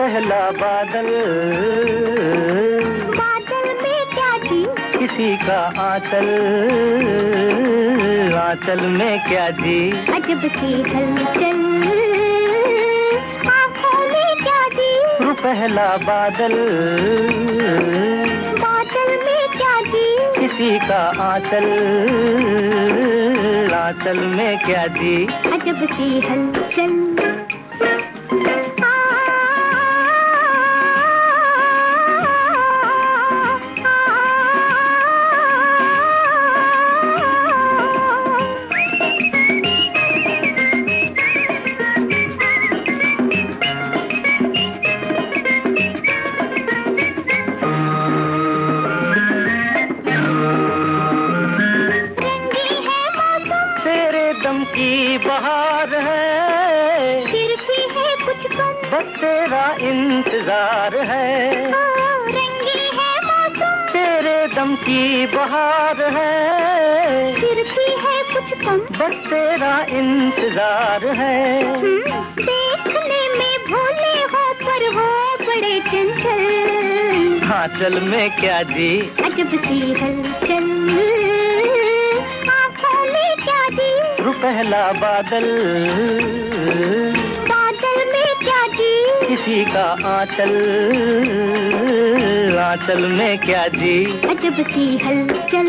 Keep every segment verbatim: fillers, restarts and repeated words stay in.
पहला बादल, बादल में क्या जी, किसी का आंचल, आंचल में क्या जी, अजब सी हलचल आँखों में क्या जी, पहला बादल, बादल में क्या जी, किसी का आंचल, आंचल में क्या जी, अजब सी हलचल। की बहार है, फिर भी है कुछ कम, बस तेरा इंतजार है। रंगी है मौसम, तेरे दम की बहार है, फिर भी है कुछ कम, बस तेरा इंतजार है। देखने में भोले हो पर हो बड़े चंचल, आंचल में क्या जी, अजब सी हलचल आँखों में क्या जी, पहला बादल, बादल में क्या जी, किसी का आंचल, आंचल में क्या जी, अजब सी हलचल।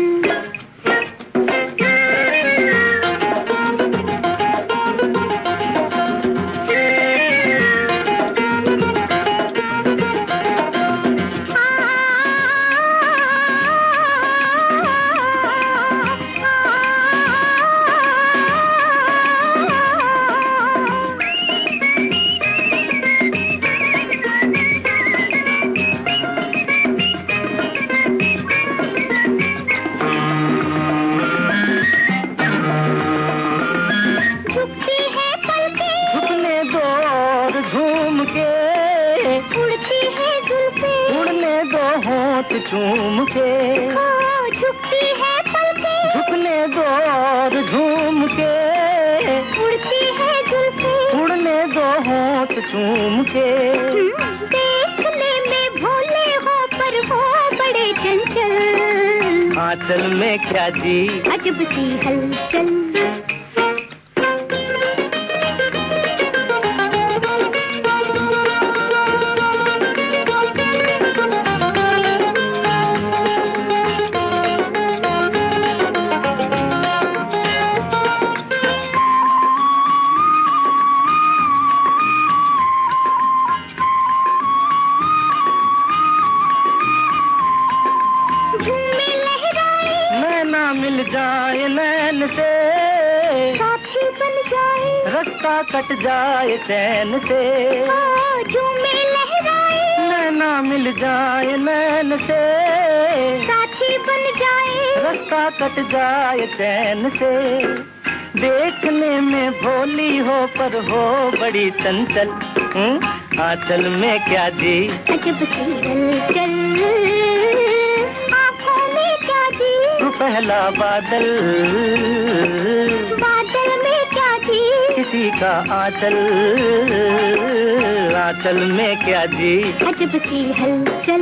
उड़ती है जुल्फें, उड़ने दो होंठ चूम के, झुकती है पलकें, झुकने दो और झूम के, उड़ती है जुल्फें, उड़ने दो होंठ चूम के। देखने में भोले हो पर हो बड़े चंचल, आंचल में क्या जी, अजब सी हलचल। मिल जाए नैन से, साथी बन जाए, रास्ता कट जाए चैन से, झूमे लहराए, नैना मिल जाए नैन से, साथी बन जाए, रास्ता कट जाए चैन से। देखने में भोली हो पर हो बड़ी चंचल, आंचल में क्या जी, अजब सी हलचल आँखों में क्या जी, पहला बादल, बादल में क्या जी, किसी का आंचल, आंचल में क्या जी, अजब सी हलचल।